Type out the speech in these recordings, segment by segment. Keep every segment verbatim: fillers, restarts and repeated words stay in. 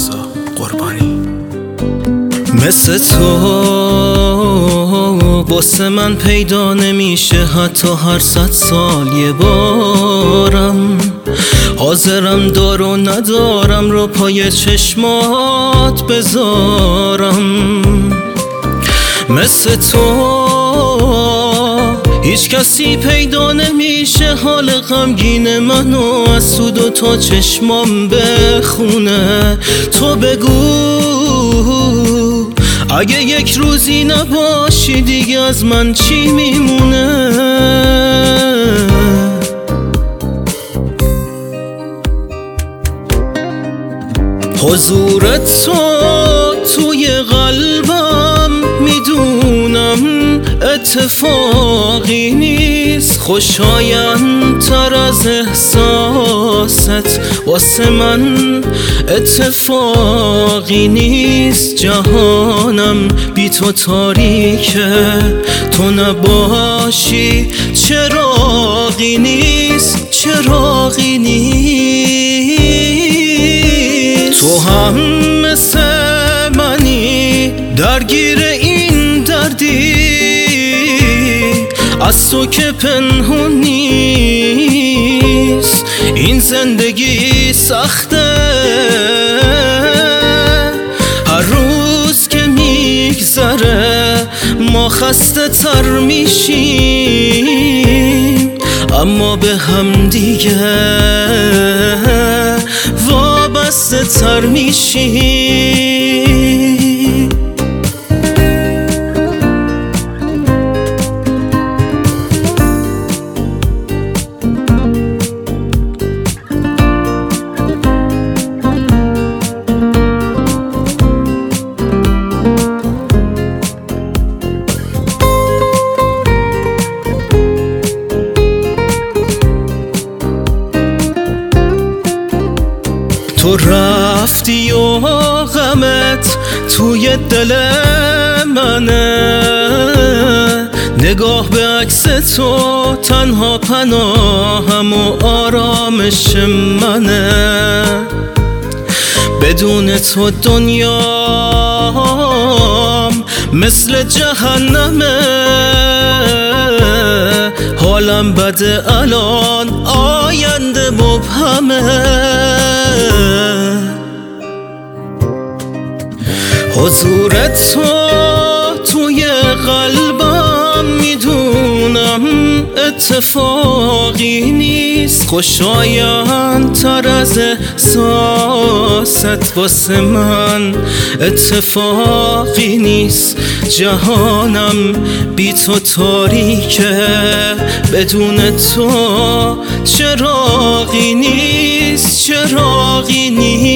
رضا قربانی. مثل تو واسه من پیدا نمیشه حتی هر صد سال یه بارم. حاضرم دار و ندارم رو پای چشمات بذارم. مثل تو هیچ کسی پیدا نمیشه حال غمگین منو از سود و تا چشمام بخونه. تو بگو اگه یک روزی نباشی دیگه از من چی میمونه؟ حضور تو توی قلبم میدونم اتفاقی نیست. خوشایندتر از احساست واسه من اتفاقی نیست. جهانم بی تو تاریکه، تو نباشی چراغی نیست، چراغی نیست. تو هم مثل منی درگیر این دردی از تو که پنهون نیست. این زندگی سخته، هر روز که میگذره ما خسته تر میشیم، اما به هم دیگه وابسته تر میشیم. تو رفتی و غمت توی دل منه، نگاه به عکس تو تنها پناهم و آرامش منه. بدون تو دنیام مثل جهنمه، حالم بده الان آینده مبهمه. حضور تو توی قلبم میدونم اتفاقی نیست. خوشایندتر از احساست واسه من اتفاقی نیست. جهانم بی تو تاریکه، بدون تو چراغی نیست، چراغی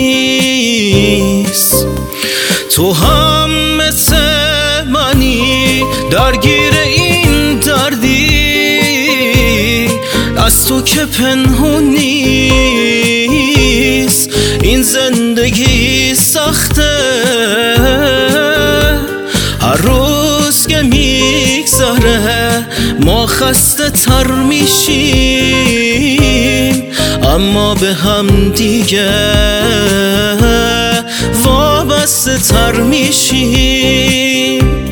نیست. تو هم مثل منی درگیر این دردی از تو که پنهون نیست. این زندگی سخته، هر روز که میگذره ما خسته تر میشیم، اما به هم دیگه وابسته تر میشیم.